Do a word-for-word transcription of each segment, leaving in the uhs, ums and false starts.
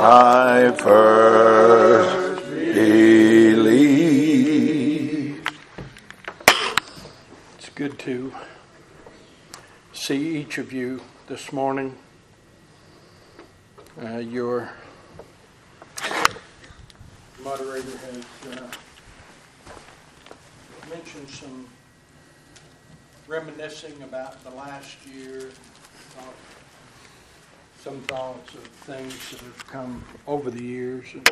I first believed. It's good to see each of you this morning. Uh, your moderator has uh, mentioned some reminiscing about the last year, thought, some thoughts of things that have come over the years. And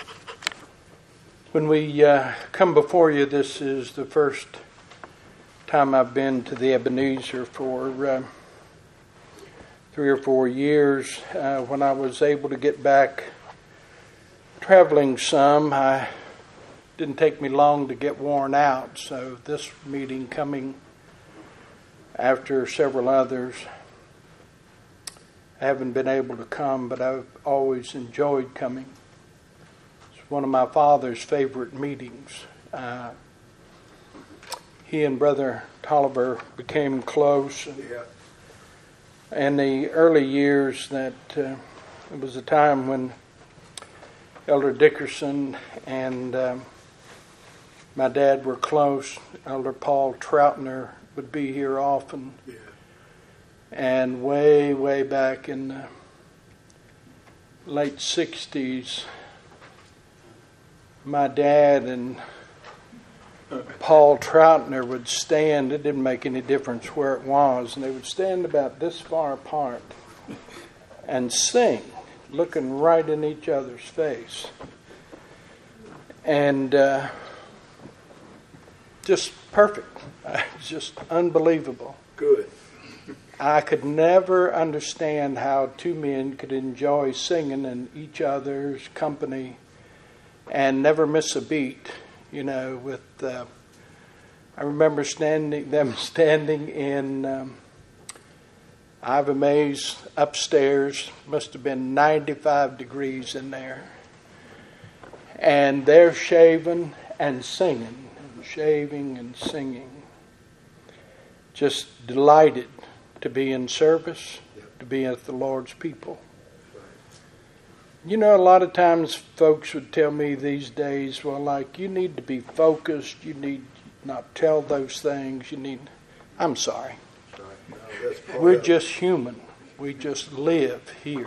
when we uh, come before you, this is the first time I've been to the Ebenezer for uh, three or four years. Uh, when I was able to get back traveling some, I didn't take me long to get worn out. So this meeting coming after several others, I haven't been able to come, but I've always enjoyed coming. It's one of my father's favorite meetings. Uh, he and Brother Tolliver became close. And Yeah. in the early years, that uh, it was a time when Elder Dickerson and um, my dad were close. Elder Paul Troutner would be here often. Yeah. And way, way back in the late sixties, my dad and Paul Troutner would stand. It didn't make any difference where it was. And they would stand about this far apart and sing, looking right in each other's face. And uh, just perfect. Just unbelievable. Good. I could never understand how two men could enjoy singing in each other's company and never miss a beat. You know, with uh, I remember standing them standing in um, Iva Mae's upstairs. Must have been ninety-five degrees in there, and they're shaving and singing, and shaving and singing. Just delighted to be in service, to be at the Lord's people. You know, a lot of times folks would tell me these days, well, like, you need to be focused, you need not tell those things, you need... I'm sorry. No, that's part We're of it. just human. We just live here.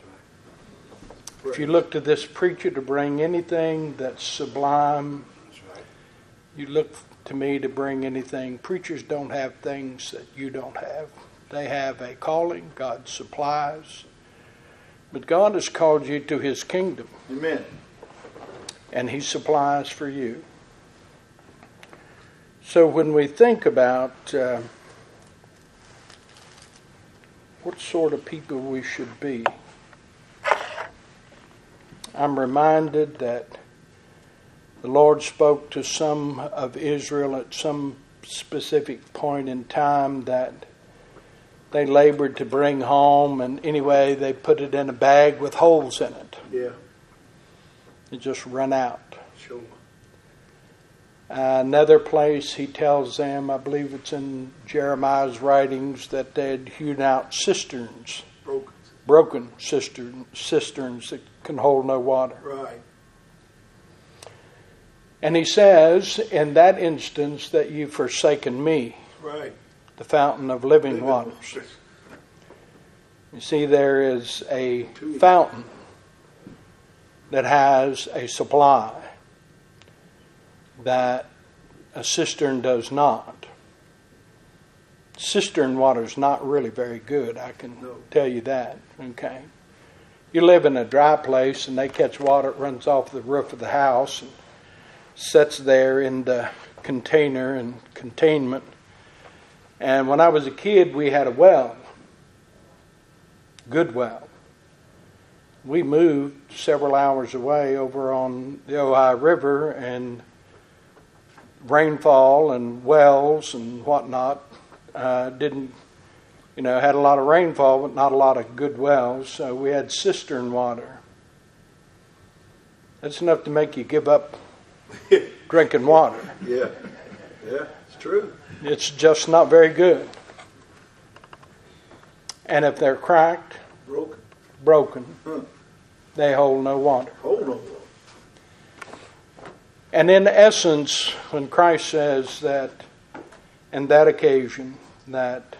If you look to this preacher to bring anything that's sublime, you look to me to bring anything. Preachers don't have things that you don't have. They have a calling. God supplies. But God has called you to His kingdom. Amen. And He supplies for you. So when we think about uh, what sort of people we should be, I'm reminded that the Lord spoke to some of Israel at some specific point in time that they labored to bring home, and anyway, they put it in a bag with holes in it. Yeah. It just run out. Sure. Uh, another place he tells them, I believe it's in Jeremiah's writings, that they had hewn out cisterns, Broken. broken cistern, cisterns that can hold no water. Right. And he says, in that instance, that you've forsaken me, Right. the fountain of living waters. You see, there is a fountain that has a supply that a cistern does not. Cistern water is not really very good, I can No. tell you that. Okay. You live in a dry place and they catch water, it runs off the roof of the house and sits there in the container and containment. And when I was a kid, we had a well, good well. We moved several hours away over on the Ohio River, and rainfall and wells and whatnot uh, didn't, you know, had a lot of rainfall, but not a lot of good wells. So we had cistern water. That's enough to make you give up drinking water. Yeah. Yeah, it's true. It's just not very good. And if they're cracked, Broken. broken, Huh. they hold no water. Hold on. And in essence, when Christ says that, in that occasion, that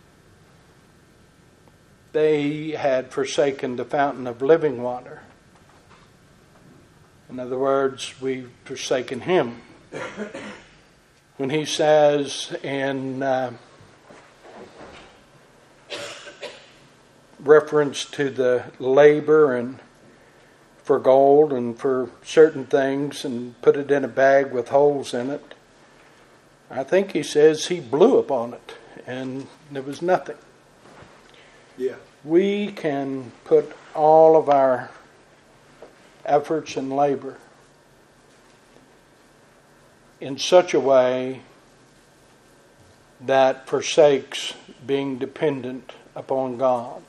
they had forsaken the fountain of living water, in other words, we've forsaken Him. When He says in uh, reference to the labor and for gold and for certain things and put it in a bag with holes in it, I think He says He blew upon it and there was nothing. Yeah. We can put all of our efforts and labor in such a way that forsakes being dependent upon God.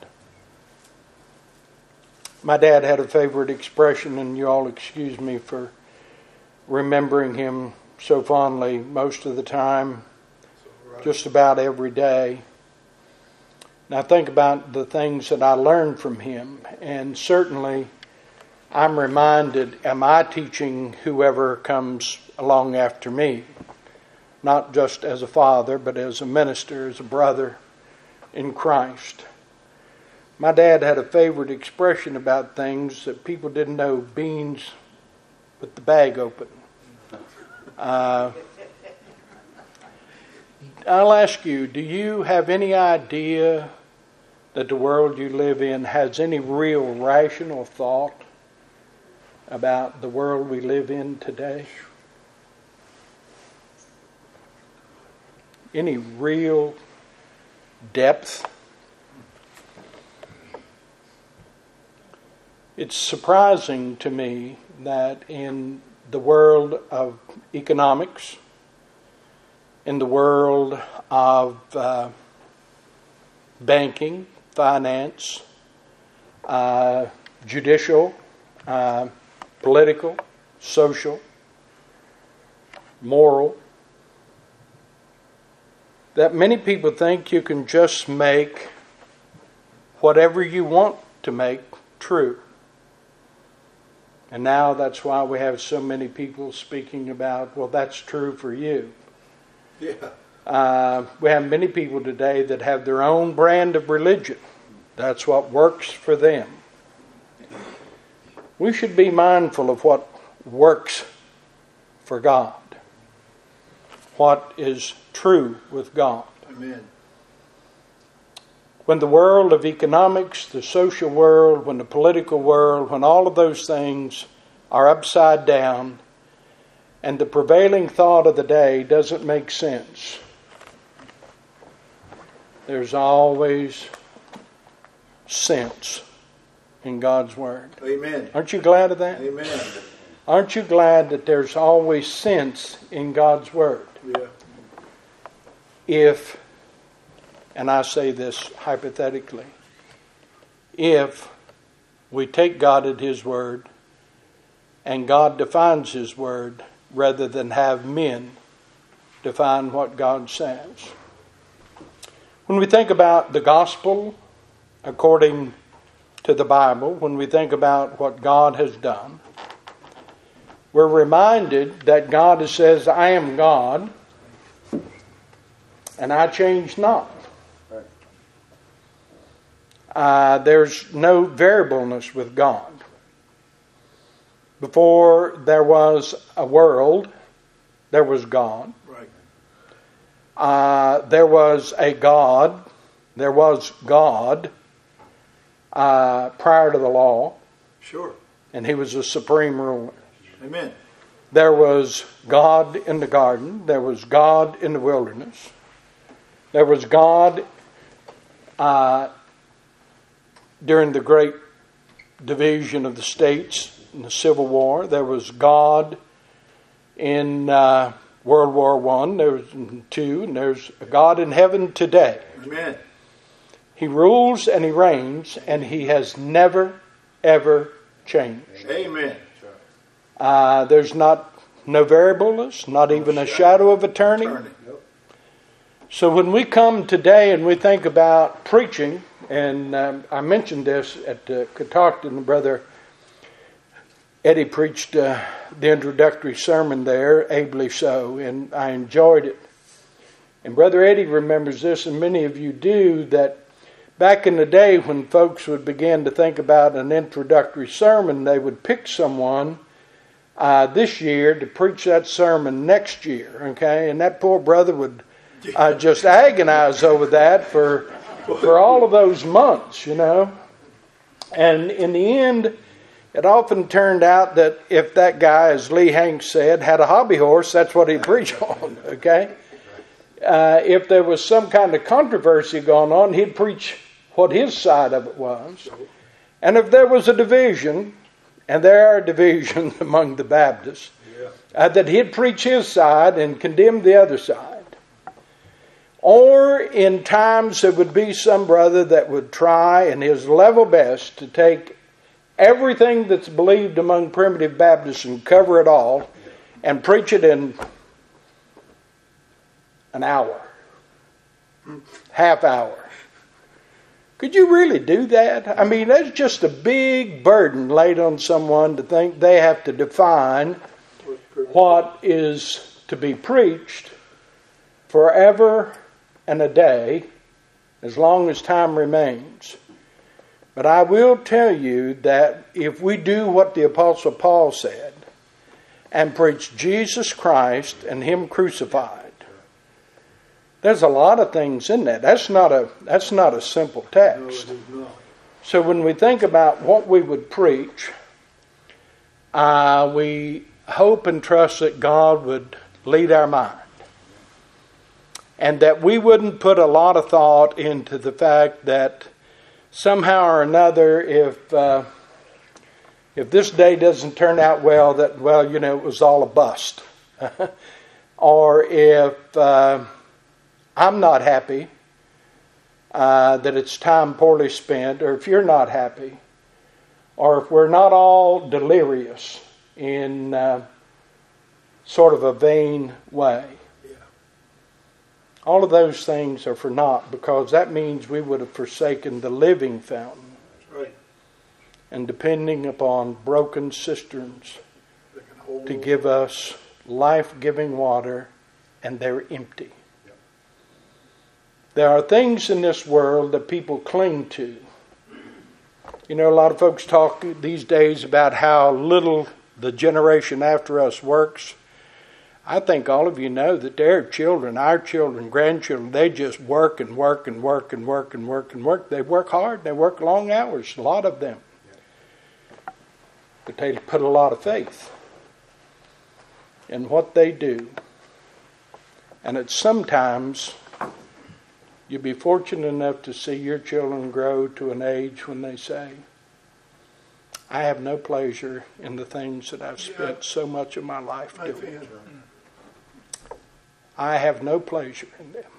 My dad had a favorite expression, and you all excuse me for remembering him so fondly most of the time, just about every day. Now think about the things that I learned from him, and certainly I'm reminded, am I teaching whoever comes along after me? Not just as a father, but as a minister, as a brother in Christ. My dad had a favorite expression about things that people didn't know beans with the bag open. Uh, I'll ask you, do you have any idea that the world you live in has any real rational thought about the world we live in today? Any real depth? It's surprising to me that in the world of economics, in the world of uh, banking, finance, uh, judicial, uh, political, social, moral, that many people think you can just make whatever you want to make true. And now that's why we have so many people speaking about, well, that's true for you. Yeah. Uh, we have many people today that have their own brand of religion. That's what works for them. We should be mindful of what works for God. What is true with God. Amen. When the world of economics, the social world, when the political world, when all of those things are upside down and the prevailing thought of the day doesn't make sense, there's always sense in God's Word. Amen. Aren't you glad of that? Amen. Aren't you glad that there's always sense in God's Word? Yeah. If, and I say this hypothetically, if we take God at His Word and God defines His Word rather than have men define what God says. When we think about the gospel according to the Bible, when we think about what God has done, we're reminded that God says, I am God, and I change not. Uh, there's no variableness with God. Before there was a world, there was God. Right. Uh, there was a God. There was God uh, prior to the law. Sure. And He was the supreme ruler. Amen. There was God in the garden. There was God in the wilderness. There was God uh, during the great division of the states in the Civil War. There was God in uh, World War One. There was two, and there's a God in heaven today. Amen. He rules and He reigns, and He has never, ever changed. Amen. Uh, there's not no variableness, not even a shadow of a turning. Turning. So when we come today and we think about preaching, and um, I mentioned this at uh, Catoctin, Brother Eddie preached uh, the introductory sermon there, ably so, and I enjoyed it. And Brother Eddie remembers this, and many of you do, that back in the day when folks would begin to think about an introductory sermon, they would pick someone uh, this year to preach that sermon next year, okay? And that poor brother would uh, just agonize over that for, for all of those months, you know. And in the end, it often turned out that if that guy, as Lee Hanks said, had a hobby horse, that's what he'd preach on, okay? Uh, if there was some kind of controversy going on, he'd preach what his side of it was. And if there was a division, and there are divisions among the Baptists, uh, that he'd preach his side and condemn the other side. Or in times there would be some brother that would try in his level best to take everything that's believed among primitive Baptists and cover it all and preach it in an hour, half hour. Could you really do that? I mean, that's just a big burden laid on someone to think they have to define what is to be preached forever and a day, as long as time remains. But I will tell you that if we do what the Apostle Paul said and preach Jesus Christ and Him crucified, there's a lot of things in that. That's not a that's not a simple text. No, it is not. So when we think about what we would preach, uh, we hope and trust that God would lead our mind. And that we wouldn't put a lot of thought into the fact that somehow or another, if uh, if this day doesn't turn out well, that, well, you know, it was all a bust. Or if uh, I'm not happy, uh, that it's time poorly spent, or if you're not happy, or if we're not all delirious in uh, sort of a vain way. All of those things are for naught, because that means we would have forsaken the living fountain. That's right. And depending upon broken cisterns They can hold to on. give us life-giving water, and they're empty. Yep. There are things in this world that people cling to. You know, a lot of folks talk these days about how little the generation after us works. I think all of you know that their children, our children, grandchildren, they just work and work and work and work and work and work. They work hard. They work long hours, a lot of them. But they put a lot of faith in what they do. And it's sometimes you'll be fortunate enough to see your children grow to an age when they say, I have no pleasure in the things that I've spent Yeah. so much of my life I doing. think, I have no pleasure in them.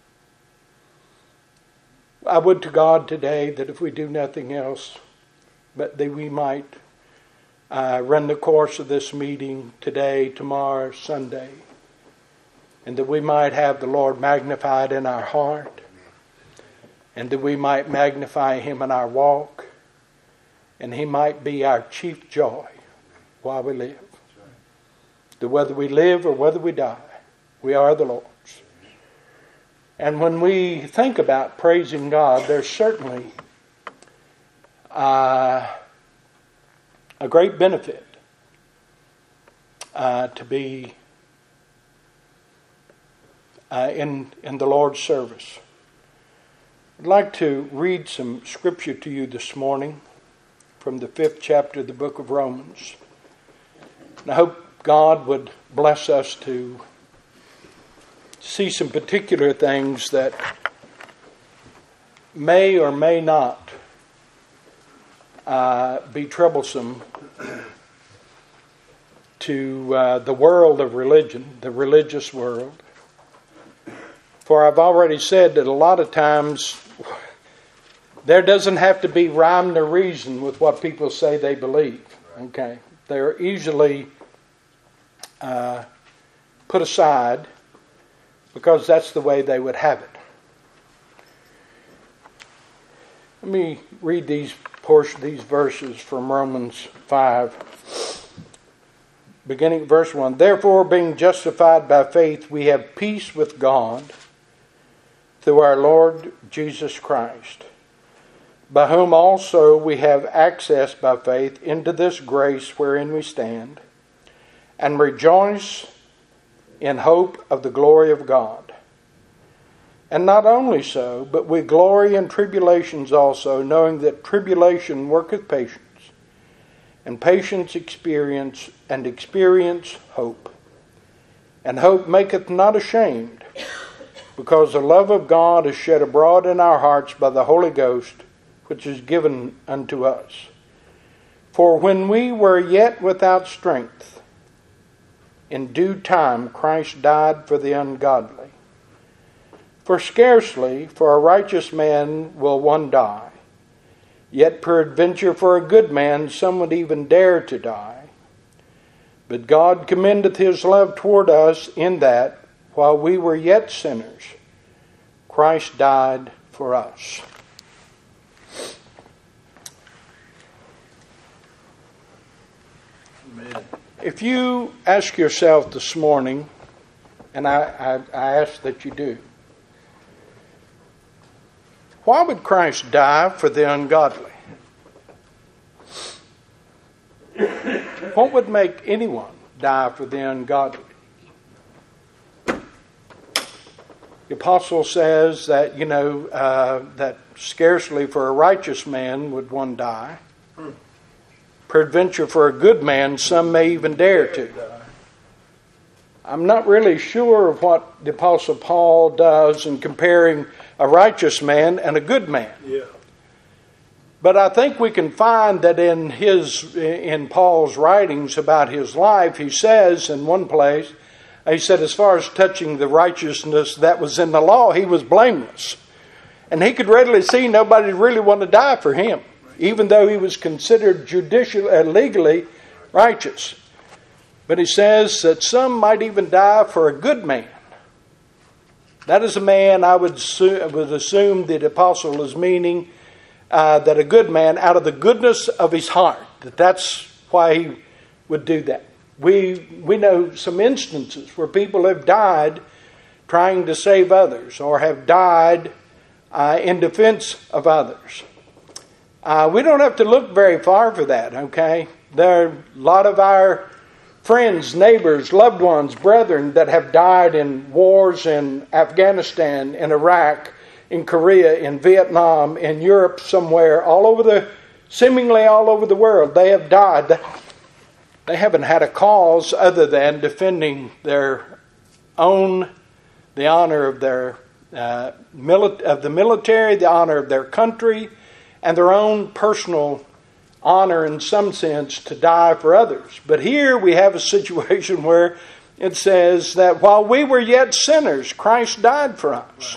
I would to God today that if we do nothing else, but that we might uh, run the course of this meeting today, tomorrow, Sunday, and that we might have the Lord magnified in our heart, and that we might magnify Him in our walk, and He might be our chief joy while we live. That whether we live or whether we die, we are the Lord's. And when we think about praising God, there's certainly uh, a great benefit uh, to be uh, in, in the Lord's service. I'd like to read some scripture to you this morning from the fifth chapter of the book of Romans. And I hope God would bless us to see some particular things that may or may not uh, be troublesome to uh, the world of religion, the religious world. For I've already said that a lot of times there doesn't have to be rhyme or reason with what people say they believe. Okay, they're easily uh, put aside because that's the way they would have it. Let me read these portion, these verses from Romans five. Beginning at verse one. Therefore, being justified by faith, we have peace with God through our Lord Jesus Christ, by whom also we have access by faith into this grace wherein we stand, and rejoice in hope of the glory of God. And not only so, but we glory in tribulations also, knowing that tribulation worketh patience, and patience experience, and experience hope. And hope maketh not ashamed, because the love of God is shed abroad in our hearts by the Holy Ghost, which is given unto us. For when we were yet without strength, in due time Christ died for the ungodly. For scarcely for a righteous man will one die, yet peradventure for a good man some would even dare to die. But God commendeth his love toward us in that, while we were yet sinners, Christ died for us. Amen. If you ask yourself this morning, and I, I, I ask that you do, why would Christ die for the ungodly? What would make anyone die for the ungodly? The apostle says that, you know, uh, that scarcely for a righteous man would one die. Peradventure for a good man, some may even dare to. I'm not really sure of what the apostle Paul does in comparing a righteous man and a good man. Yeah. But I think we can find that in his in Paul's writings about his life, he says in one place, he said as far as touching the righteousness that was in the law, he was blameless. And he could readily see nobody really want to die for him, even though he was considered judicial, uh, legally righteous. But he says that some might even die for a good man. That is a man I would, su- would assume the apostle is meaning uh, that a good man, out of the goodness of his heart, that that's why he would do that. We we know some instances where people have died trying to save others, or have died uh, in defense of others. Uh, we don't have to look very far for that, okay? There are a lot of our friends, neighbors, loved ones, brethren that have died in wars in Afghanistan, in Iraq, in Korea, in Vietnam, in Europe somewhere, all over the, seemingly all over the world. They have died. They haven't had a cause other than defending their own, the honor of their uh, mili- of the military, the honor of their country, and their own personal honor in some sense to die for others. But here we have a situation where it says that while we were yet sinners, Christ died for us.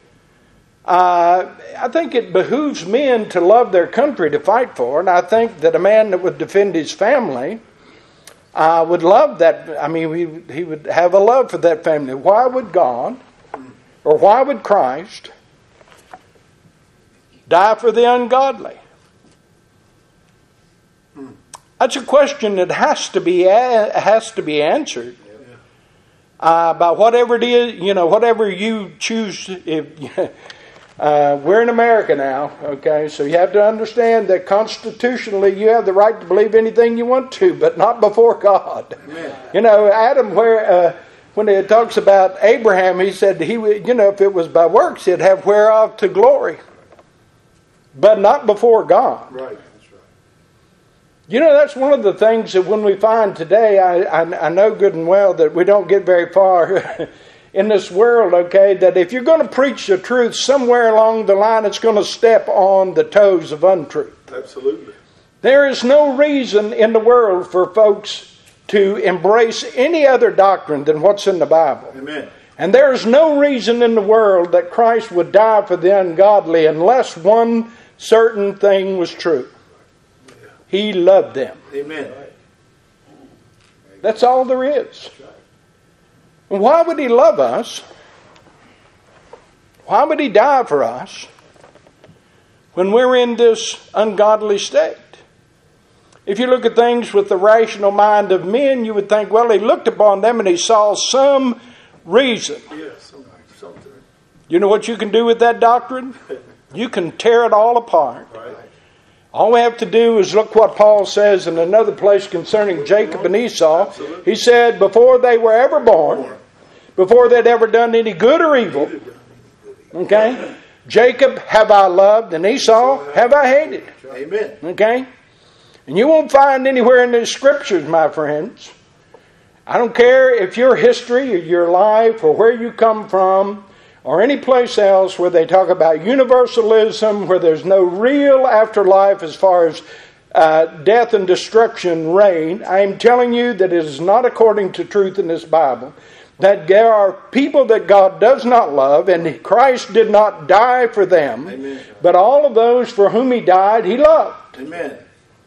Uh, I think it behooves men to love their country to fight for, and I think that a man that would defend his family uh, would love that. I mean, he, he would have a love for that family. Why would God, or why would Christ, die for the ungodly? That's a question that has to be has to be answered uh, by whatever it is, you know, whatever you choose. If uh, we're in America now, okay, so you have to understand that constitutionally you have the right to believe anything you want to, but not before God. Amen. You know, Adam, where uh, when it talks about Abraham, he said he would, you know, if it was by works, he'd have whereof to glory, but not before God. Right. You know, that's one of the things that when we find today, I, I, I know good and well that we don't get very far in this world, okay, that if you're going to preach the truth, somewhere along the line it's going to step on the toes of untruth. Absolutely. There is no reason in the world for folks to embrace any other doctrine than what's in the Bible. Amen. And there is no reason in the world that Christ would die for the ungodly unless one certain thing was true. He loved them. Amen. That's all there is. And why would he love us? Why would he die for us? when we're in this ungodly state. If you look at things with the rational mind of men, you would think, well, he looked upon them and he saw some reason. Yeah, something. something. You know what you can do with that doctrine? You can tear it all apart. Right. All we have to do is look what Paul says in another place concerning Jacob and Esau. Absolutely. He said, before they were ever born, before they'd ever done any good or evil, okay, Jacob have I loved and Esau have I hated. Amen. Okay? And you won't find anywhere in the scriptures, my friends. I don't care if your history or your life or where you come from or any place else where they talk about universalism, where there's no real afterlife as far as uh, death and destruction reign. I am telling you that it is not according to truth in this Bible. That there are people that God does not love, and Christ did not die for them. Amen. But all of those for whom He died, He loved. Amen.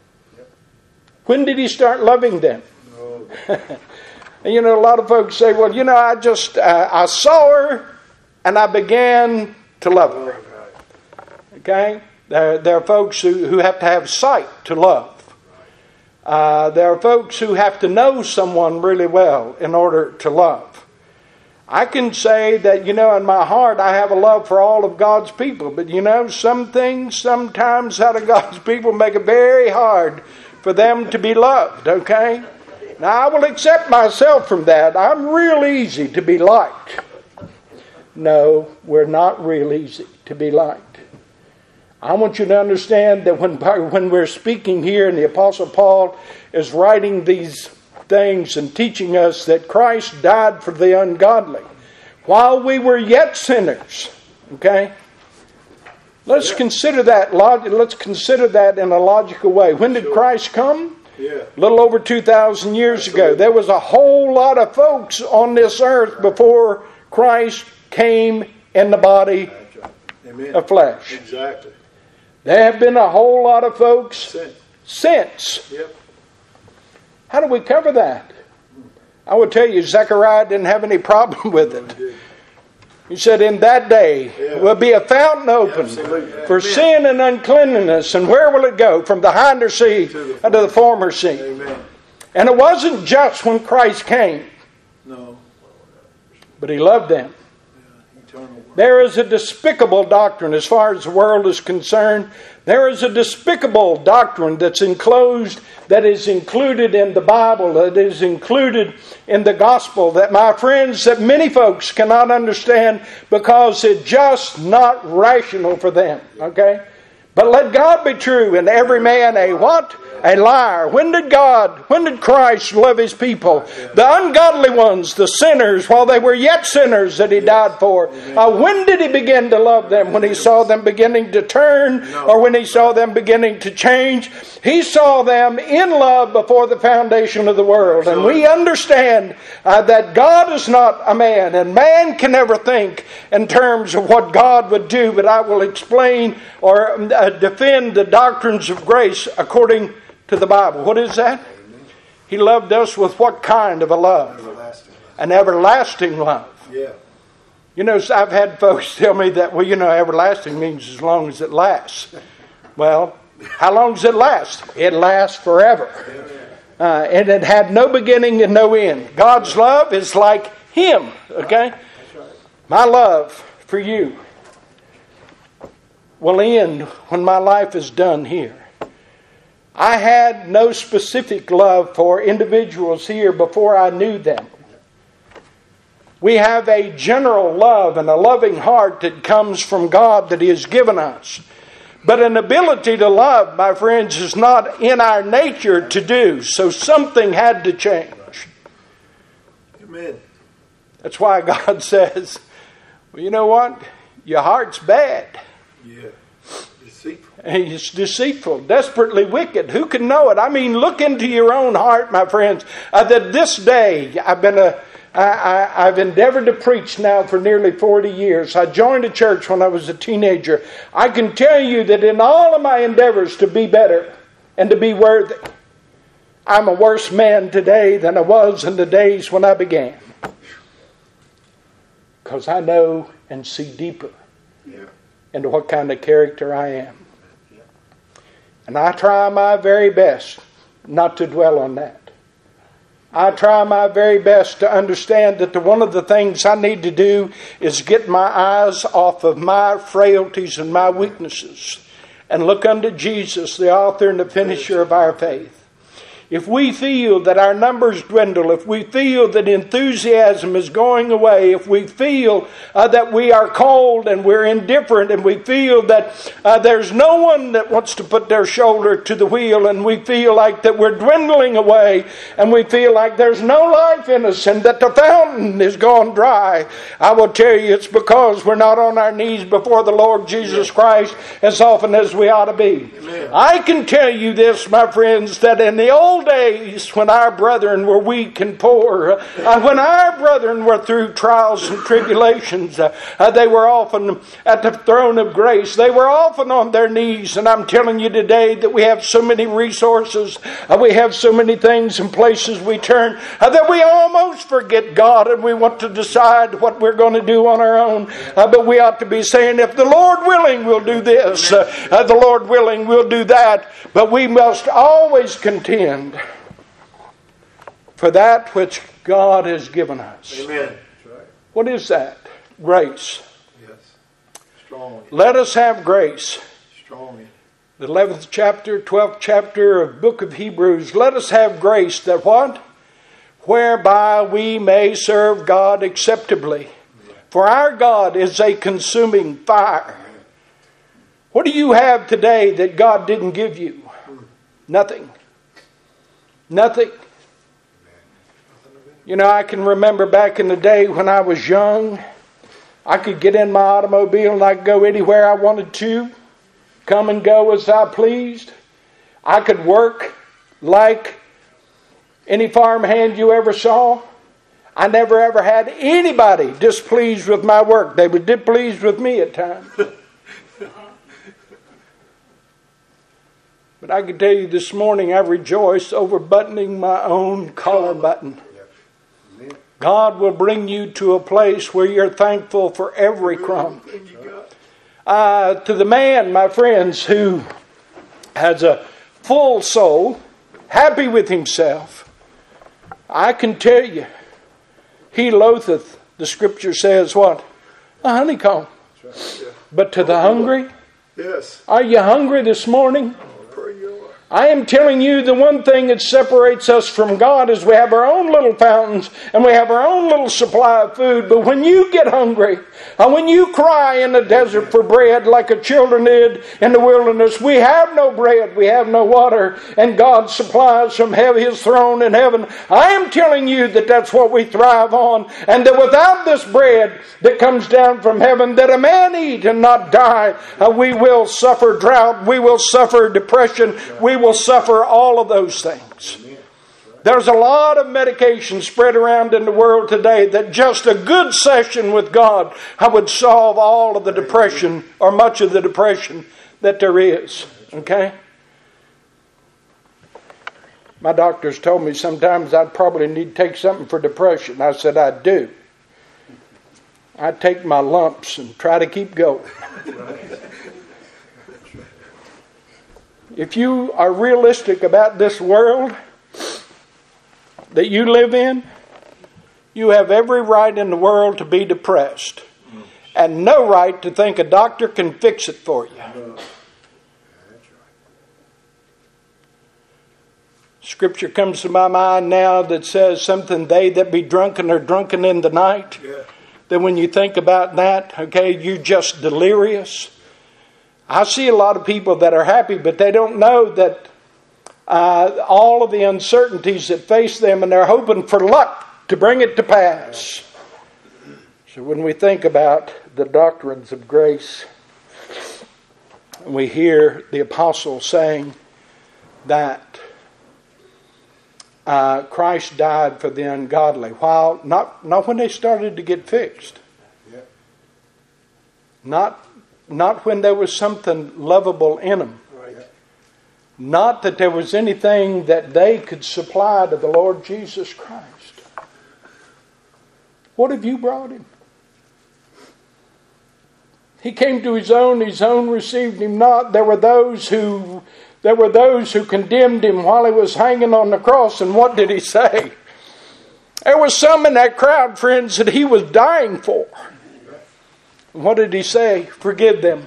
When did He start loving them? Oh. And you know, a lot of folks say, well, you know, I just, uh, I saw her and I began to love her. Okay? There, there are folks who, who have to have sight to love. Uh, there are folks who have to know someone really well in order to love. I can say that, you know, in my heart I have a love for all of God's people. But, you know, some things sometimes out of God's people make it very hard for them to be loved, okay? Now, I will accept myself from that. I'm real easy to be liked. No, we're not real easy to be liked. I want you to understand that when, when we're speaking here, and the Apostle Paul is writing these things and teaching us that Christ died for the ungodly while we were yet sinners, okay? Let's consider that. Let's consider that in a logical way. When did Christ come? Yeah. A little over two thousand years ago. There was a whole lot of folks on this earth before Christ came in the body Amen. of flesh. Exactly. There have been a whole lot of folks Sin. since. Yep. How do we cover that? I would tell you, Zechariah didn't have any problem with it. He said, in that day Yeah. will be a fountain open Absolutely. for Amen. sin and uncleanness. And where will it go? From the hinder sea To the unto the former sea. Amen. And it wasn't just when Christ came, No. but He loved them. Eternal word. There is a despicable doctrine as far as the world is concerned. There is a despicable doctrine that's enclosed, that is included in the Bible, that is included in the gospel, that, my friends, that many folks cannot understand because it's just not rational for them. Okay? But let God be true and every man a what? A liar. When did God, when did Christ love His people? The ungodly ones, the sinners, while they were yet sinners that He died for. Uh, when did He begin to love them? When He saw them beginning to turn, or when He saw them beginning to change? He saw them in love before the foundation of the world. And we understand uh, that God is not a man, and man can never think in terms of what God would do. But I will explain or uh, defend the doctrines of grace according to the Bible. What is that? He loved us with what kind of a love? Everlasting. An everlasting love. Yeah. You know, I've had folks tell me that, well, you know, everlasting means as long as it lasts. Well, how long does it last? It lasts forever. Uh, and it had no beginning and no end. God's love is like Him, okay? My love for you will end when my life is done here. I had no specific love for individuals here before I knew them. We have a general love and a loving heart that comes from God that He has given us. But an ability to love, my friends, is not in our nature to do. So something had to change. Amen. That's why God says, well, you know what? Your heart's bad. Yeah. Deceitful. It's deceitful, desperately wicked. Who can know it? I mean, look into your own heart, my friends. Uh, that this day, I've been a, I, I, I've endeavored to preach now for nearly forty years. I joined a church when I was a teenager. I can tell you that in all of my endeavors to be better and to be worthy, I'm a worse man today than I was in the days when I began. Because I know and see deeper Yeah. into what kind of character I am. And I try my very best not to dwell on that. I try my very best to understand that the, one of the things I need to do is get my eyes off of my frailties and my weaknesses and look unto Jesus, the author and the finisher of our faith. If we feel that our numbers dwindle, if we feel that enthusiasm is going away, if we feel uh, that we are cold and we're indifferent, and we feel that uh, there's no one that wants to put their shoulder to the wheel, and we feel like that we're dwindling away, and we feel like there's no life in us and that the fountain is gone dry, I will tell you it's because we're not on our knees before the Lord Jesus Christ as often as we ought to be. Amen. I can tell you this, my friends, that in the old days when our brethren were weak and poor, uh, when our brethren were through trials and tribulations, uh, uh, they were often at the throne of grace. They were often on their knees. And I'm telling you today that we have so many resources, uh, we have so many things and places we turn, uh, that we almost forget God, and we want to decide what we're going to do on our own. Uh, but we ought to be saying, if the Lord willing, we'll do this. Uh, uh, the Lord willing, we'll do that. But we must always contend for that which God has given us. Amen. That's right. What is that? Grace. Yes. Strong. Let us have grace. Strong. The eleventh chapter, twelfth chapter of book of Hebrews. Let us have grace that what? Whereby we may serve God acceptably. For our God is a consuming fire. What do you have today that God didn't give you? Nothing. Nothing. You know, I can remember back in the day when I was young, I could get in my automobile and I could go anywhere I wanted to, come and go as I pleased. I could work like any farmhand you ever saw. I never ever had anybody displeased with my work. They were displeased with me at times. But I can tell you this morning, I rejoiced over buttoning my own collar button. God will bring you to a place where you're thankful for every crumb. Uh, to the man, my friends, who has a full soul, happy with himself, I can tell you, he loatheth, the scripture says, what? A honeycomb. But to the hungry, yes. Are you hungry this morning? I am telling you, the one thing that separates us from God is we have our own little fountains and we have our own little supply of food. But when you get hungry, and when you cry in the desert for bread like the children did in the wilderness, we have no bread, we have no water, and God supplies from His throne in heaven. I am telling you that that's what we thrive on, and that without this bread that comes down from heaven, that a man eat and not die, uh, we will suffer drought, we will suffer depression, we will suffer all of those things. There's a lot of medication spread around in the world today that just a good session with God would solve all of the depression, or much of the depression that there is. Okay? My doctors told me sometimes I'd probably need to take something for depression. I said I do. I take my lumps and try to keep going. If you are realistic about this world that you live in, you have every right in the world to be depressed, and no right to think a doctor can fix it for you. Scripture comes to my mind now that says something, they that be drunken are drunken in the night. Yeah. Then when you think about that, okay, you're just delirious. I see a lot of people that are happy, but they don't know that uh, all of the uncertainties that face them, and they're hoping for luck to bring it to pass. So when we think about the doctrines of grace, we hear the apostle saying that uh, Christ died for the ungodly, while not not when they started to get fixed, not. Not when there was something lovable in them. Right. Not that there was anything that they could supply to the Lord Jesus Christ. What have you brought him? He came to his own, his own received him not. There were those who There were those who condemned him while he was hanging on the cross. And what did he say? There was some in that crowd, friends, that he was dying for. And what did he say? Forgive them.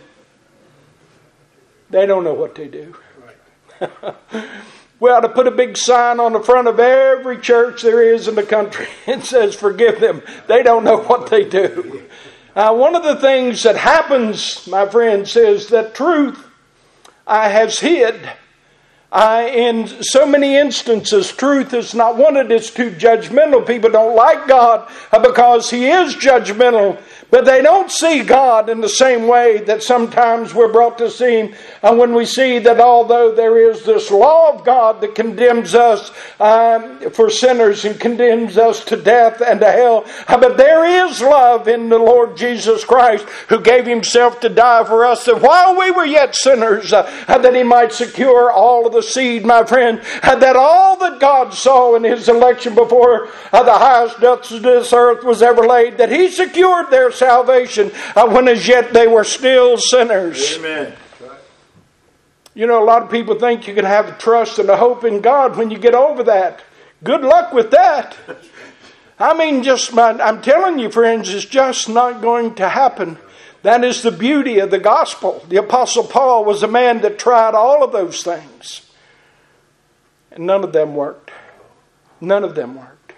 They don't know what they do. We ought to put a big sign on the front of every church there is in the country. It says, forgive them. They don't know what they do. Uh, one of the things that happens, my friends, is that truth uh, has hid. Uh, in so many instances, truth is not wanted. It's too judgmental. People don't like God uh, because He is judgmental. But they don't see God in the same way that sometimes we're brought to see Him. And when we see that although there is this law of God that condemns us um, for sinners and condemns us to death and to hell, uh, but there is love in the Lord Jesus Christ, who gave Himself to die for us, that while we were yet sinners, uh, uh, that He might secure all of the seed, my friend, uh, that all that God saw in His election before uh, the highest depths of this earth was ever laid, that He secured their salvation uh, when as yet they were still sinners. Amen. You know, a lot of people think you can have a trust and a hope in God when you get over that. Good luck with that. I mean, just my, I'm telling you, friends, it's just not going to happen. That is the beauty of the gospel. The Apostle Paul was a man that tried all of those things. And none of them worked. None of them worked.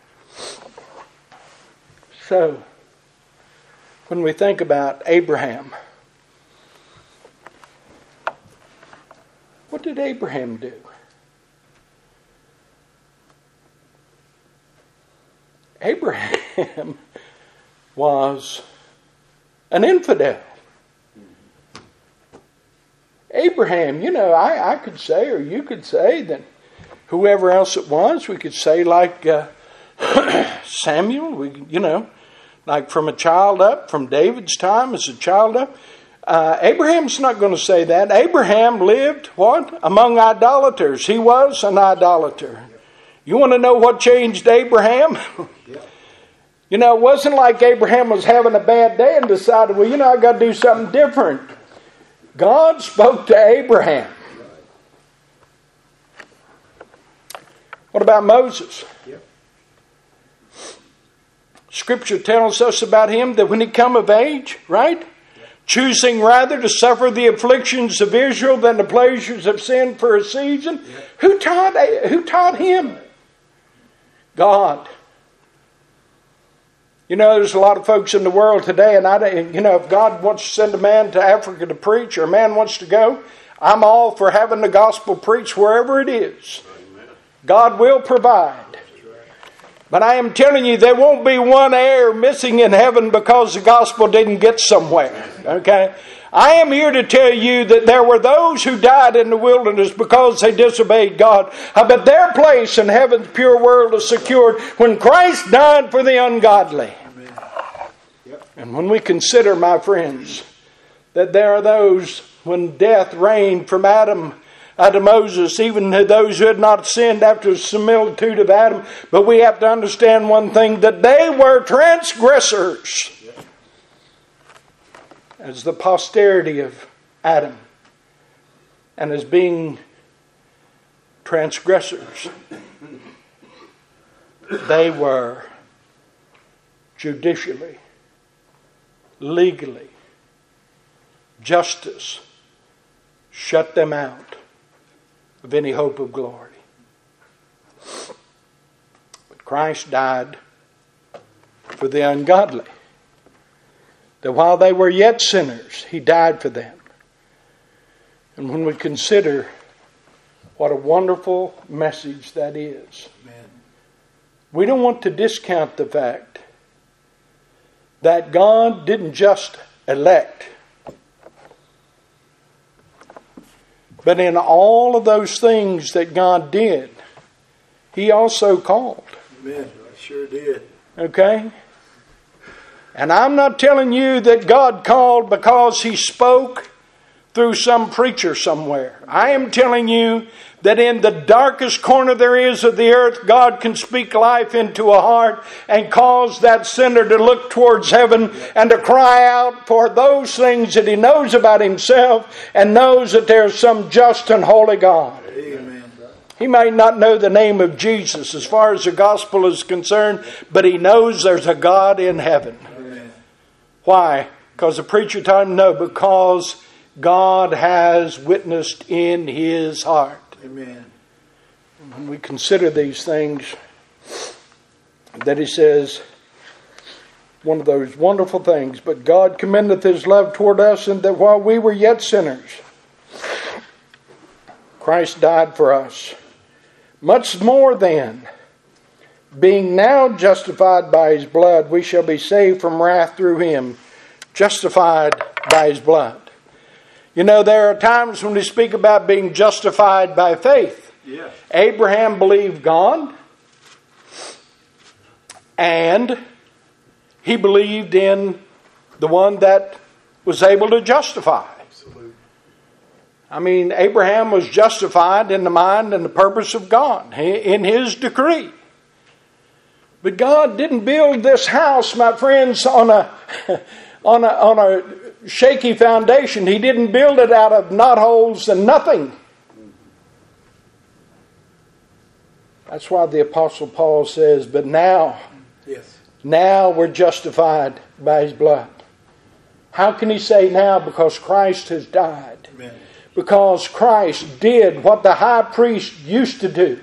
So, when we think about Abraham, what did Abraham do? Abraham was an infidel. Abraham, you know, I, I could say, or you could say, that whoever else it was, we could say like uh, Samuel, we, you know, like from a child up, from David's time as a child up. Uh, Abraham's not going to say that. Abraham lived, what? Among idolaters. He was an idolater. You want to know what changed Abraham? You know, it wasn't like Abraham was having a bad day and decided, well, you know, I got to do something different. God spoke to Abraham. What about Moses? Scripture tells us about him that when he come of age, right? Choosing rather to suffer the afflictions of Israel than the pleasures of sin for a season. Yeah. Who taught, who taught him? God. You know, there's a lot of folks in the world today, and I, you know, if God wants to send a man to Africa to preach, or a man wants to go, I'm all for having the gospel preached wherever it is. Amen. God will provide. But I am telling you, there won't be one hair missing in heaven because the gospel didn't get somewhere. Okay? I am here to tell you that there were those who died in the wilderness because they disobeyed God. But their place in heaven's pure world is secured when Christ died for the ungodly. And when we consider, my friends, that there are those, when death reigned from Adam Uh, to Moses, even to those who had not sinned after the similitude of Adam. But we have to understand one thing, that they were transgressors. As the posterity of Adam. And as being transgressors, they were judicially, legally, justice shut them out of any hope of glory. But Christ died for the ungodly. That while they were yet sinners, He died for them. And when we consider what a wonderful message that is, Amen. We don't want to discount the fact that God didn't just elect, but in all of those things that God did, He also called. Amen. I sure did. Okay? And I'm not telling you that God called because He spoke through some preacher somewhere. I am telling you that in the darkest corner there is of the earth, God can speak life into a heart and cause that sinner to look towards heaven and to cry out for those things that he knows about himself and knows that there's some just and holy God. Amen. He may not know the name of Jesus as far as the gospel is concerned, but he knows there's a God in heaven. Amen. Why? Because the preacher told him no, because God has witnessed in his heart. Amen. When we consider these things, that he says, one of those wonderful things, but God commendeth his love toward us, and that while we were yet sinners, Christ died for us. Much more then, being now justified by his blood, we shall be saved from wrath through him. Justified by his blood. You know, there are times when we speak about being justified by faith. Yes. Abraham believed God, and he believed in the one that was able to justify. Absolutely. I mean, Abraham was justified in the mind and the purpose of God, in his decree. But God didn't build this house, my friends, on a on a on a shaky foundation. He didn't build it out of knotholes and nothing. That's why the Apostle Paul says, but now, yes. now we're justified by his blood. How can he say now? Because Christ has died. Amen. Because Christ did what the high priest used to do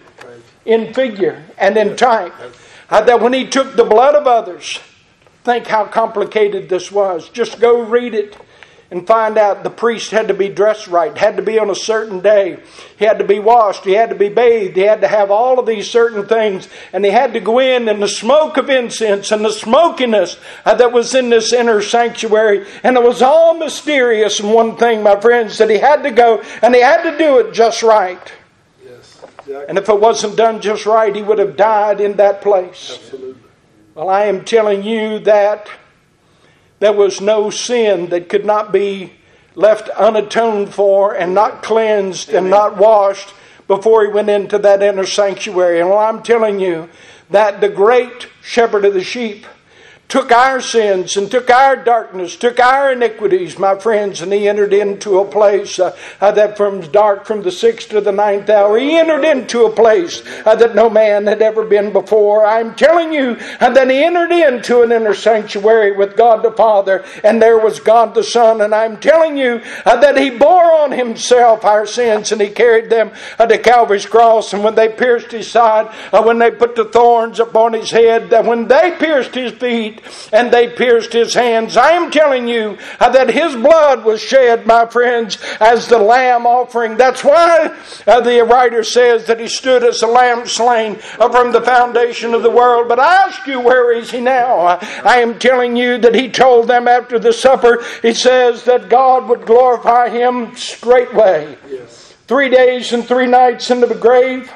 in figure and in type. Uh, that when he took the blood of others, think how complicated this was. Just go read it and find out the priest had to be dressed right, had to be on a certain day. He had to be washed, he had to be bathed, he had to have all of these certain things. And he had to go in, and the smoke of incense and the smokiness uh, that was in this inner sanctuary. And it was all mysterious. And one thing, my friends, that he had to go and he had to do it just right. Yes, exactly. And if it wasn't done just right, he would have died in that place. Absolutely. Well, I am telling you that there was no sin that could not be left unatoned for and not cleansed and not washed before he went into that inner sanctuary. And well, I'm telling you that the great shepherd of the sheep took our sins and took our darkness, took our iniquities, my friends, and he entered into a place uh, uh, that from dark from the sixth to the ninth hour, he entered into a place uh, that no man had ever been before. I'm telling you uh, that he entered into an inner sanctuary with God the Father, and there was God the Son, and I'm telling you uh, that he bore on himself our sins, and he carried them uh, to Calvary's cross. And when they pierced his side, uh, when they put the thorns upon his head, that when they pierced his feet, and they pierced his hands, I am telling you uh, that his blood was shed, my friends, as the lamb offering. That's why uh, the writer says that he stood as a lamb slain uh, from the foundation of the world. But I ask you, where is he now? Uh, I am telling you that he told them after the supper, he says that God would glorify him straightway. Yes. Three days and three nights into the grave.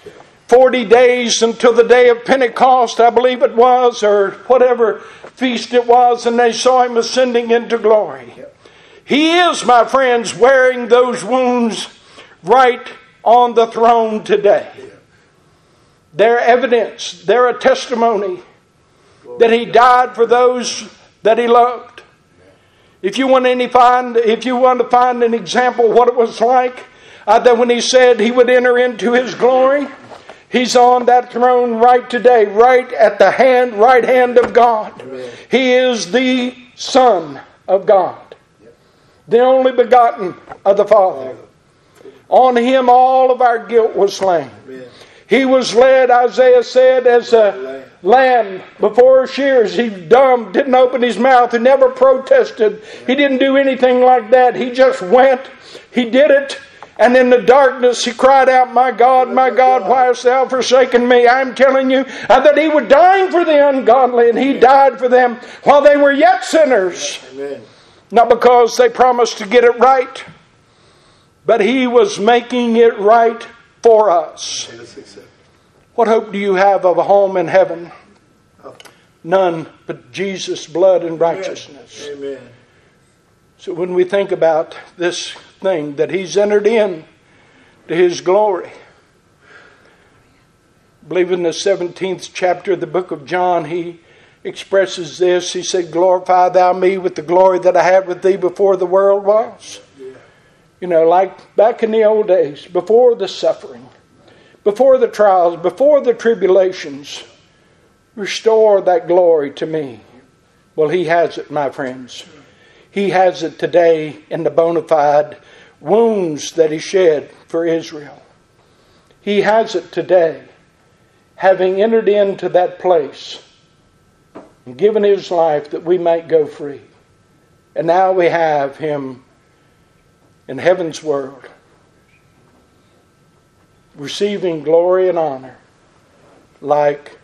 Forty days until the day of Pentecost, I believe it was, or whatever feast it was, and they saw him ascending into glory. He is, my friends, wearing those wounds right on the throne today. They're evidence, they're a testimony that he died for those that he loved. If you want any find, if you want to find an example of what it was like, uh, that when he said he would enter into his glory, he's on that throne right today, right at the hand, right hand of God. Amen. He is the Son of God, the only begotten of the Father. On him all of our guilt was slain. Amen. He was led, Isaiah said, as a lamb before shears. He dumb, didn't open his mouth, he never protested. He didn't do anything like that. He just went, he did it. And in the darkness he cried out, my God, my God, why hast thou forsaken me? I'm telling you uh, that he was dying for the ungodly, and he died for them while they were yet sinners. Amen. Not because they promised to get it right, but he was making it right for us. What hope do you have of a home in heaven? None but Jesus' blood and righteousness. Amen. So when we think about this thing, that He's entered in to His glory. I believe in the seventeenth chapter of the book of John, He expresses this. He said, glorify thou me with the glory that I had with thee before the world was. Yeah. You know, like back in the old days, before the suffering, before the trials, before the tribulations, restore that glory to me. Well, He has it, my friends. He has it today in the bona fide wounds that He shed for Israel. He has it today, having entered into that place and given His life that we might go free. And now we have Him in heaven's world, receiving glory and honor like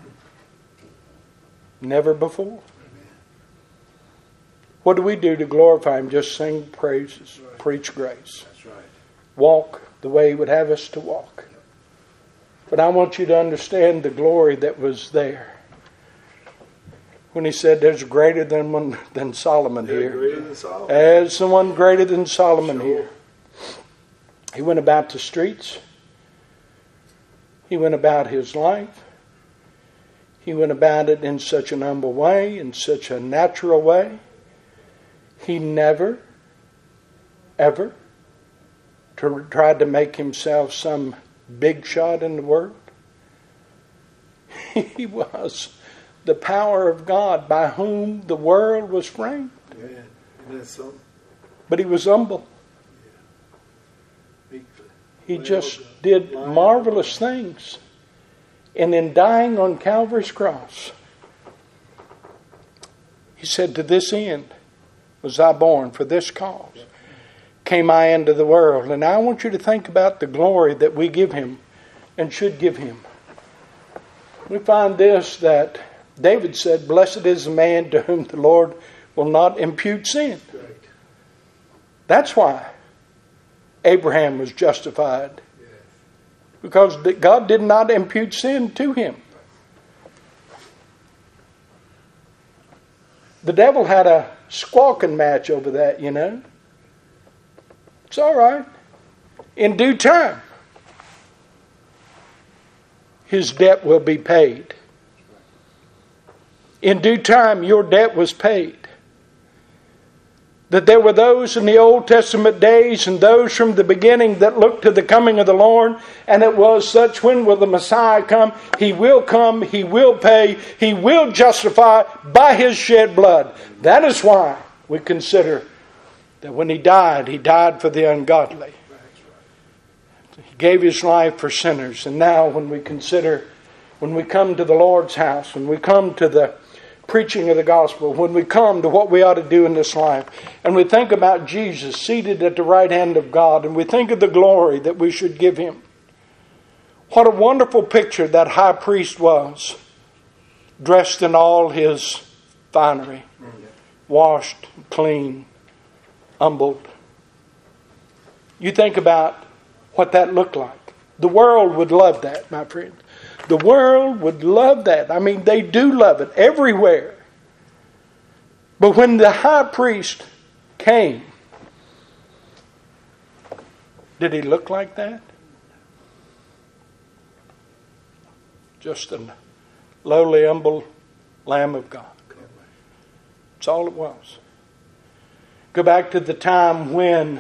never before. What do we do to glorify Him? Just sing praises, right. Preach grace. That's right. Walk the way He would have us to walk. But I want you to understand the glory that was there. When He said there's greater than one than Solomon They're here. greater than Solomon. There's someone greater than Solomon Sure. here. He went about the streets. He went about His life. He went about it in such an humble way, in such a natural way. He never, ever tried to make Himself some big shot in the world. He was the power of God by whom the world was framed. Yeah. Isn't that something? But He was humble. Meek. He Well, just the did lion. marvelous things. And in dying on Calvary's cross, He said, to this end was I born, for this cause came I into the world. And I want you to think about the glory that we give Him and should give Him. We find this, that David said, blessed is the man to whom the Lord will not impute sin. Right. That's why Abraham was justified. Yeah. Because God did not impute sin to him. The devil had a squawking match over that, you know. It's all right. In due time, his debt will be paid. In due time, your debt was paid. That there were those in the Old Testament days and those from the beginning that looked to the coming of the Lord, and it was such, when will the Messiah come? He will come, He will pay, He will justify by His shed blood. That is why we consider that when He died, He died for the ungodly. He gave His life for sinners. And now when we consider, when we come to the Lord's house, when we come to the preaching of the gospel, when we come to what we ought to do in this life, and we think about Jesus seated at the right hand of God, and we think of the glory that we should give Him. What a wonderful picture that high priest was, dressed in all his finery, washed, clean, humbled. You think about what that looked like. The world would love that, my friend. The world would love that. I mean, they do love it everywhere. But when the high priest came, did he look like that? Just a lowly, humble Lamb of God. That's all it was. Go back to the time when,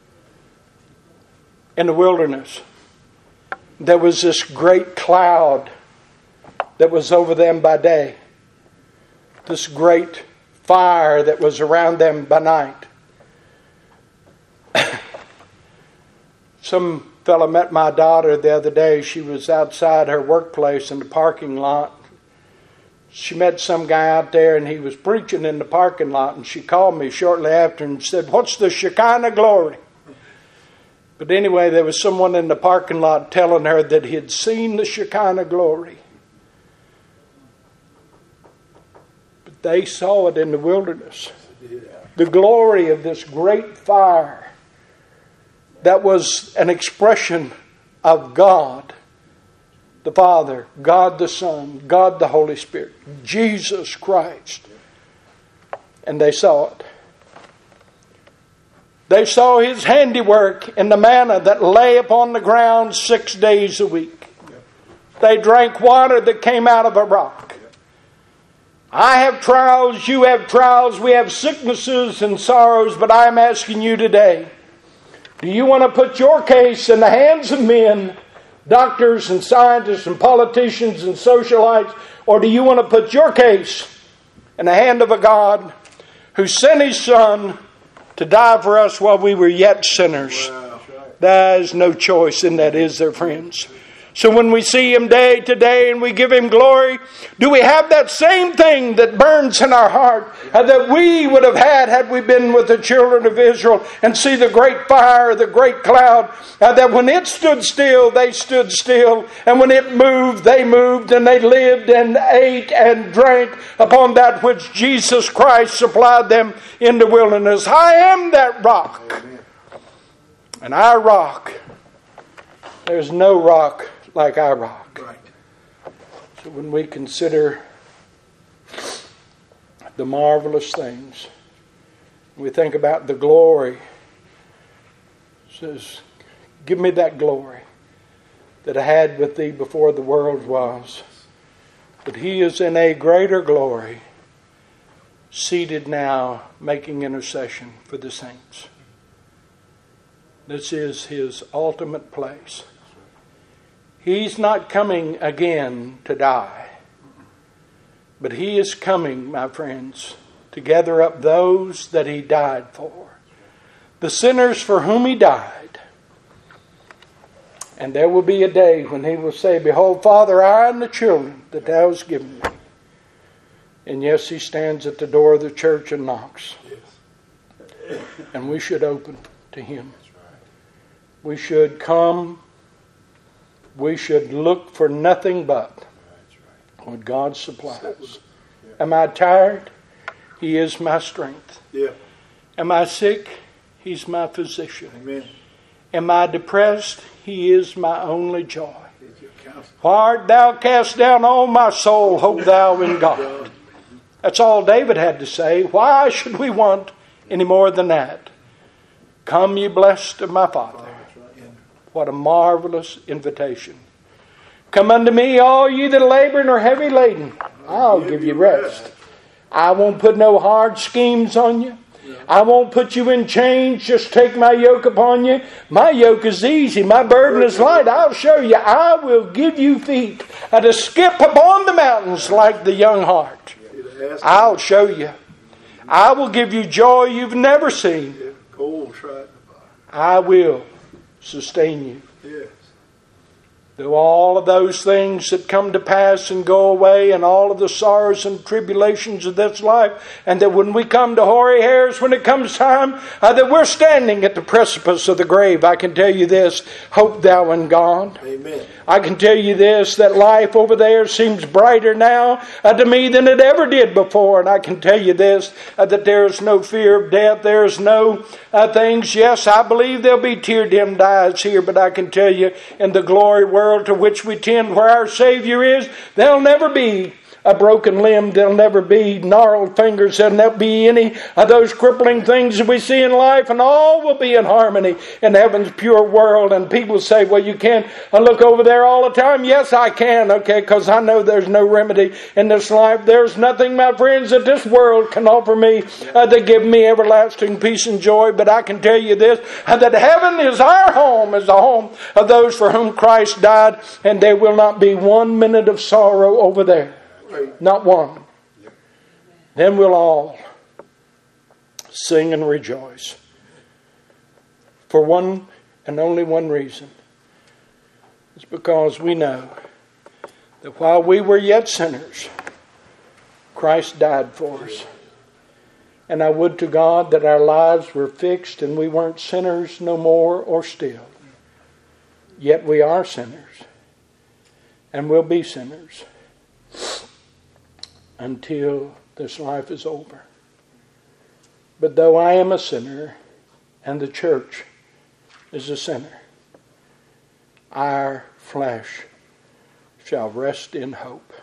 in the wilderness, there was this great cloud that was over them by day. This great fire that was around them by night. Some fellow met my daughter the other day. She was outside her workplace in the parking lot. She met some guy out there and he was preaching in the parking lot, and she called me shortly after and said, "What's the Shekinah glory?" But anyway, there was someone in the parking lot telling her that he had seen the Shekinah glory. But they saw it in the wilderness. The glory of this great fire that was an expression of God the Father, God the Son, God the Holy Spirit, Jesus Christ. And they saw it. They saw His handiwork in the manna that lay upon the ground six days a week. They drank water that came out of a rock. I have trials, you have trials, we have sicknesses and sorrows, but I am asking you today, do you want to put your case in the hands of men, doctors and scientists and politicians and socialites, or do you want to put your case in the hand of a God who sent His Son to die for us while we were yet sinners? Wow. There is no choice in that, is there, friends? So when we see Him day to day and we give Him glory, do we have that same thing that burns in our heart uh, that we would have had had we been with the children of Israel and see the great fire, the great cloud, uh, that when it stood still, they stood still, and when it moved, they moved, and they lived and ate and drank upon that which Jesus Christ supplied them in the wilderness. I am that rock. Amen. And our rock, there's no rock like our rock. Right. So when we consider the marvelous things, we think about the glory. It says, give me that glory that I had with thee before the world was. But He is in a greater glory, seated now, making intercession for the saints. This is His ultimate place. He's not coming again to die. But He is coming, my friends, to gather up those that He died for. The sinners for whom He died. And there will be a day when He will say, behold, Father, I am the children that Thou hast given me. And yes, He stands at the door of the church and knocks. And we should open to Him. We should come. We should look for nothing but what God supplies. Am I tired? He is my strength. Yeah. Am I sick? He's my physician. Amen. Am I depressed? He is my only joy. Why art thou cast down, O my soul? Hope thou in God. That's all David had to say. Why should we want any more than that? Come, ye blessed of my Father. What a marvelous invitation. Come unto me, all ye that labor and are heavy laden. I'll give you rest. I won't put no hard schemes on you. I won't put you in chains. Just take my yoke upon you. My yoke is easy. My burden is light. I'll show you. I will give you feet to skip upon the mountains like the young hart. I'll show you. I will give you joy you've never seen. I will sustain you. Yes. Though all of those things that come to pass and go away, and all of the sorrows and tribulations of this life, and that when we come to hoary hairs, when it comes time uh, that we're standing at the precipice of the grave, I can tell you this: hope thou in God. Amen. I can tell you this, that life over there seems brighter now uh, to me than it ever did before. And I can tell you this, uh, that there is no fear of death. There is no uh, things. Yes, I believe there'll be tear-dimmed eyes here, but I can tell you, in the glory world to which we tend, where our Savior is, there'll never be a broken limb. There'll never be gnarled fingers. There'll never be any of those crippling things that we see in life, and all will be in harmony in heaven's pure world. And people say, well, you can't look over there all the time. Yes, I can, okay, because I know there's no remedy in this life. There's nothing, my friends, that this world can offer me uh, to give me everlasting peace and joy. But I can tell you this, uh, that heaven is our home, is the home of those for whom Christ died, and there will not be one minute of sorrow over there. Not one. Then we'll all sing and rejoice. For one and only one reason. It's because we know that while we were yet sinners, Christ died for us. And I would to God that our lives were fixed and we weren't sinners no more or still. Yet we are sinners. And will be sinners until this life is over. But though I am a sinner, and the church is a sinner, our flesh shall rest in hope.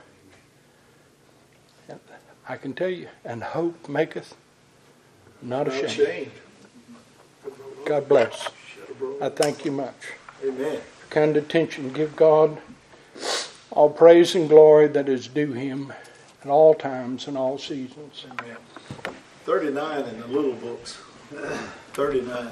And I can tell you, and hope maketh not ashamed. Not ashamed. God bless. I thank you much. Amen. Kind attention. Give God all praise and glory that is due Him at all times and all seasons. Amen. thirty-nine in the little books. thirty-nine.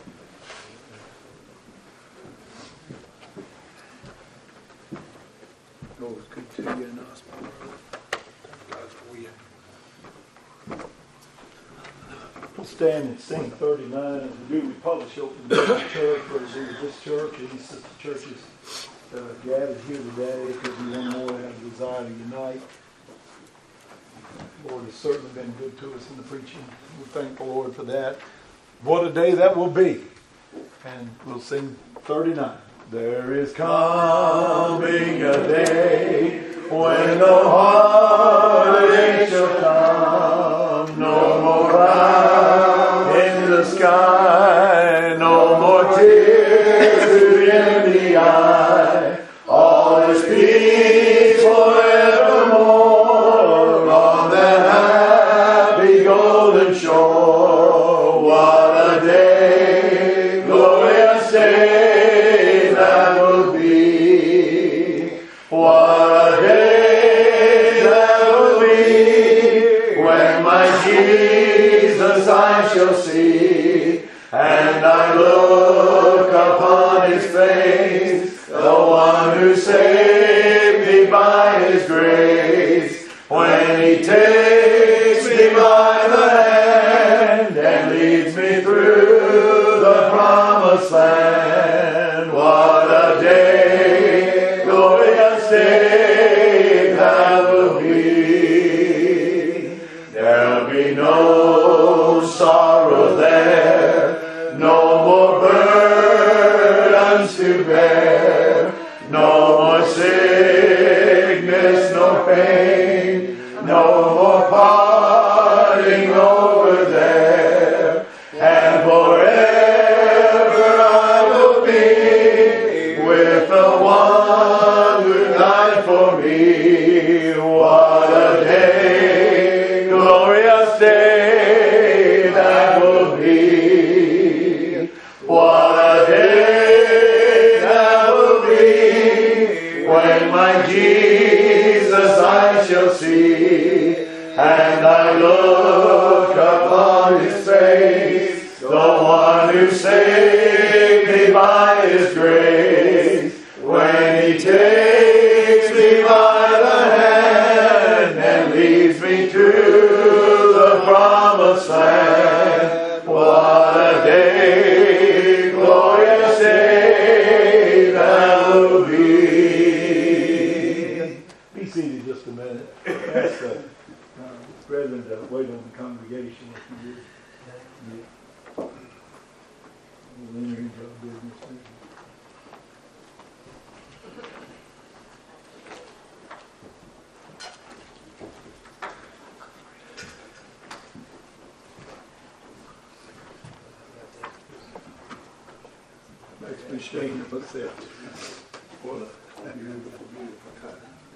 Lord, it's good to you in us, my brother. Thank God for you. We'll stand and sing thirty-nine as we do. We publish open door church, whether it's either this church or these sister churches that are gathered here today because we want more to have a desire to unite. The Lord has certainly been good to us in the preaching. We thank the Lord for that. What a day that will be. And we'll sing thirty-nine. There is coming a day when no heartache shall come, no more cloud in the sky, no more tears in the eye. All is peace forevermore on that happy golden shore. What a day, glorious day that will be. What a day that will be when my Jesus I shall see, and I look upon His face, the one who saved me by His grace. When He takes me by the hand and leads me through the promised land. What a day, glorious day that will be. There'll be no sorrow there, no more burdens to bear, no more sickness, no pain, no more parting over there. And forever I will be with the one who died for me. What a day, glorious day that will be. What a day that will be when my Jesus I shall see, and I look upon His face, the one who saved me by His grace. When He takes me by the hand and leads me to the promised land. What a day, glorious day that will be. Be seated just a minute. Ask the uh, brethren to wait on the congregation if you would. Yeah. We'll enter into our business. Makes me ashamed of myself. What a beautiful, beautiful time.